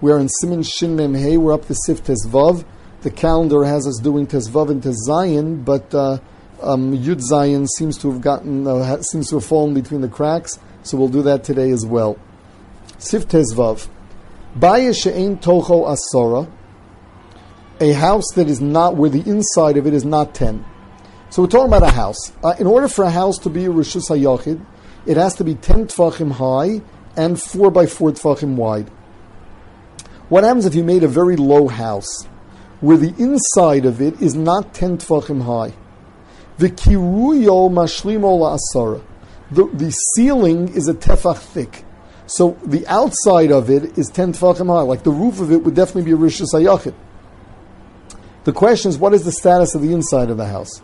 We are in Siman Shin Mem Hey. We're up to Sif Tezvav. The calendar has us doing Tezvav and Tezayin, but Yud Zayin seems to have fallen between the cracks, so we'll do that today as well. Sif Tezvav. Baya she'ein tocho asora, a house that is not, where the inside of it is not 10. So we're talking about a house. In order for a house to be a Rishus HaYachid, it has to be 10 Tfachim high and 4 by 4 Tfachim wide. What happens if you made a very low house, where the inside of it is not 10 Tfachim high? The kiruyo mashlimo la'asara. The ceiling is a tefach thick. So the outside of it is 10 Tfachim high. Like the roof of it would definitely be a Rishus HaYachid. The question is, what is the status of the inside of the house?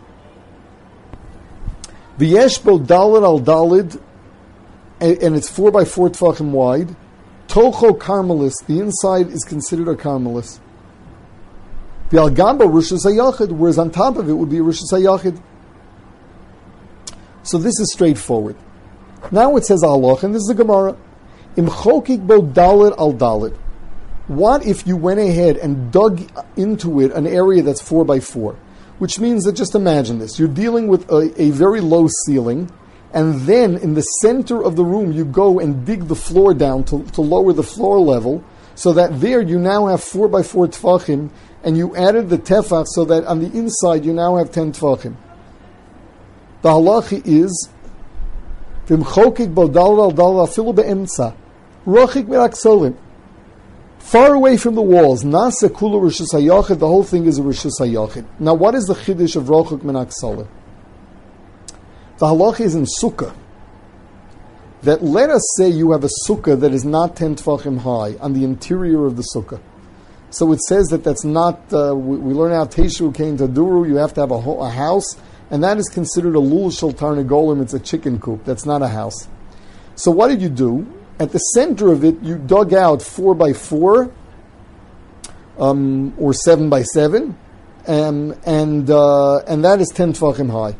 The yeshbo dalid al dalid, and it's 4 by 4 Tfachim wide. Tocho karmelis, the inside is considered a karmelis. The al-gamba Rishus HaYachid, whereas on top of it would be a Rishus HaYachid. So this is straightforward. Now it says halach, and this is the Gemara. Im chokik bo dalid al dalid. What if you went ahead and dug into it an area that's 4 by 4? Which means that, just imagine this, you're dealing with a very low ceiling, and then in the center of the room you go and dig the floor down to lower the floor level, so that there you now have 4 by 4 tfachim, and you added the tefach so that on the inside you now have 10 tfachim. The halachi is, v'mchokik bo dalad al dalad afilu be'emtza, rochik miraksolim, far away from the walls, nasa kula Rishus HaYachid, the whole thing is a Rishus HaYachid. Now what is the chiddush of rochik miraksolim? The halacha is in sukkah, that let us say you have a sukkah that is not 10 tfachim high on the interior of the sukkah. So it says that that's not, we learn out Teshu Kain Taduru, you have to have a house, and that is considered a lul shel tarnagolim, it's a chicken coop, that's not a house. So what did you do? At the center of it, you dug out 4 by 4, or 7 by 7, and that is 10 tfachim high.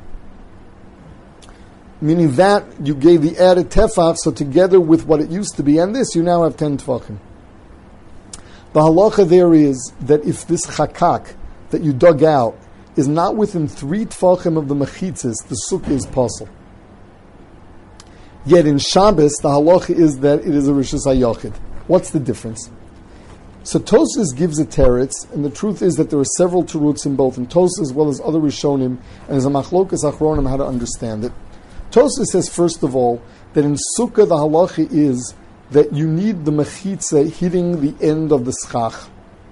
Meaning that you gave the added tefach, so together with what it used to be and this, you now have 10 tefachim. The halacha there is that if this chakak that you dug out is not within 3 tefachim of the mechitzas, the sukkah is puzzle. Yet in Shabbos, the halacha is that it is a Rishus HaYachid. What's the difference? So Tosfos gives a teretz, and the truth is that there are several teruts in both in Tosfos as well as other Rishonim, and there's a machlokas achronim how to understand it. Tosfos says, first of all, that in Sukkah the halacha is that you need the mechitza hitting the end of the schach.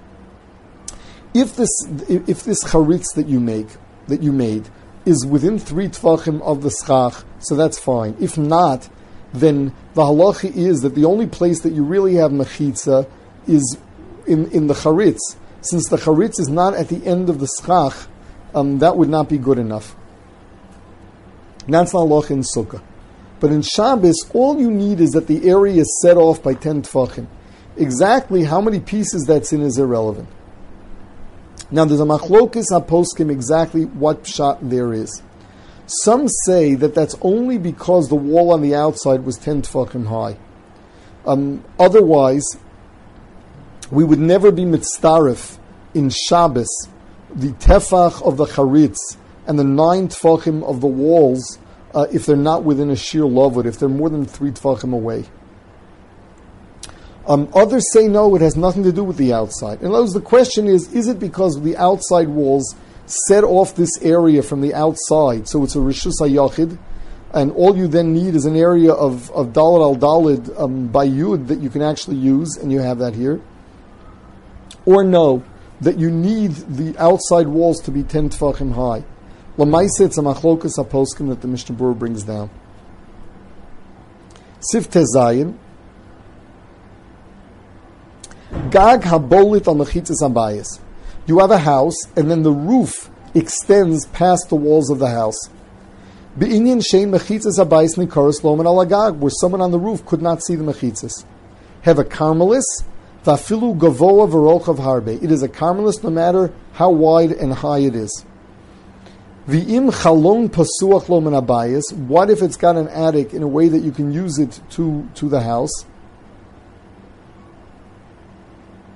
If this charitz that you made, is within 3 tfachim of the schach, so that's fine. If not, then the halacha is that the only place that you really have mechitza is in the charitz. Since the charitz is not at the end of the schach, that would not be good enough. That's the halacha in Sukkah. But in Shabbos, all you need is that the area is set off by 10 tfachim. Exactly how many pieces that's in is irrelevant. Now there's a machlokes haposkim exactly what pshat there is. Some say that that's only because the wall on the outside was 10 tfachim high. Otherwise, we would never be mitztaref in Shabbos, the tefach of the charitz, and the 9 tfachim of the walls, if they're not within a sheer lavud, if they're more than 3 tfachim away. Others say no, it has nothing to do with the outside. In other words, the question is it because the outside walls set off this area from the outside, so it's a Rishus HaYachid, and all you then need is an area of Dalad al Dalid by Yud that you can actually use, and you have that here? Or no, that you need the outside walls to be 10 tfachim high. L'maisa, it's a machlokas haposkim that the Mishnah Berurah brings down. Sif Tezayin, Gag habolit al mechitzas habayis. You have a house, and then the roof extends past the walls of the house. Be'inyan shein mechitzas habayis nikaros loman al agag, where someone on the roof could not see the mechitzas. Have a karmelis, vafilu gavoa v'rochav harbe. It is a karmelis no matter how wide and high it is. V'im chalon pasuach loman habayis. What if it's got an attic in a way that you can use it to the house?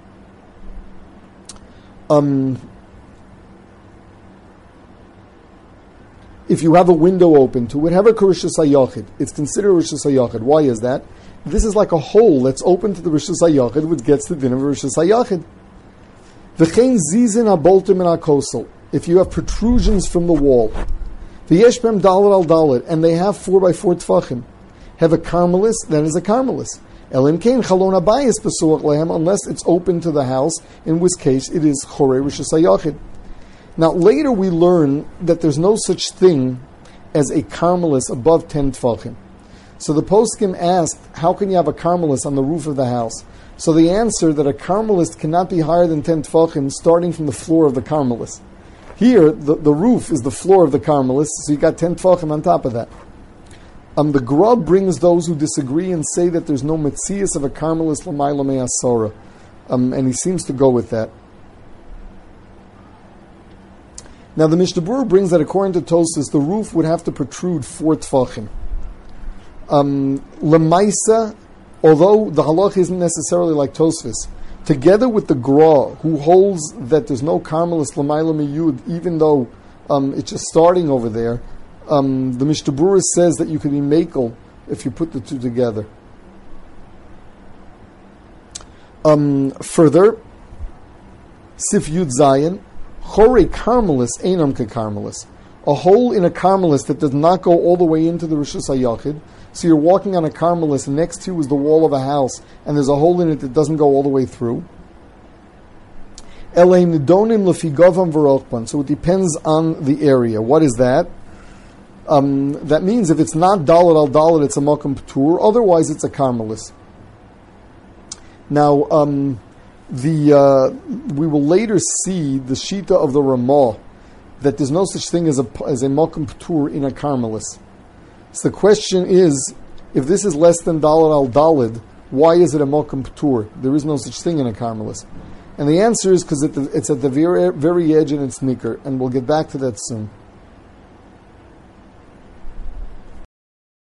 If you have a window open to it, have a Rishus HaYachid. It's considered Rishus HaYachid. Why is that? This is like a hole that's open to the Rishus HaYachid, which gets the din of Rishus HaYachid. V'chein zizin haboltim in hakosel. If you have protrusions from the wall, v'yesh b'hem dalet al dalet, and they have 4x4 tfachim, have a carmelis, then is a carmelis. Elim kein chalon habayis besuach lehem, unless it's open to the house, in which case it is chorei Rishus HaYachid. Now later we learn that there's no such thing as a carmelis above 10 tfachim. So the poskim asked, how can you have a carmelis on the roof of the house? So the answer that a carmelis cannot be higher than 10 tfachim, starting from the floor of the carmelis. Here, the roof is the floor of the carmelis, so you got 10 tfachim on top of that. The Grub brings those who disagree and say that there's no metzias of a carmelis l'mayla me'asora, and he seems to go with that. Now the Mishnah Berurah brings that according to Tosfos, the roof would have to protrude 4 tfachim. Lemaisa, although the halach isn't necessarily like Tosfos, together with the Gra, who holds that there's no carmelis l'mayla miyud, even though it's just starting over there, the Mishnah Berurah says that you can be makel if you put the two together. Further, Sif Yud Zayin, Chorei carmelis einam ke carmelis. A hole in a carmelis that does not go all the way into the Rishus HaYachid. So you're walking on a carmelis, and next to you is the wall of a house, and there's a hole in it that doesn't go all the way through. Eleim nidonim lefigovam v'rochban. So it depends on the area. What is that? That means if it's not dalet al dalet, it's a makom p'tur. Otherwise, it's a carmelis. Now, we will later see the shita of the Ramah that there's no such thing as a makom p'tur in a carmelis. So the question is, if this is less than dalet al dalet, why is it a makom p'tur? There is no such thing in a carmelis. And the answer is because it's at the very edge and it's nicker, and we'll get back to that soon.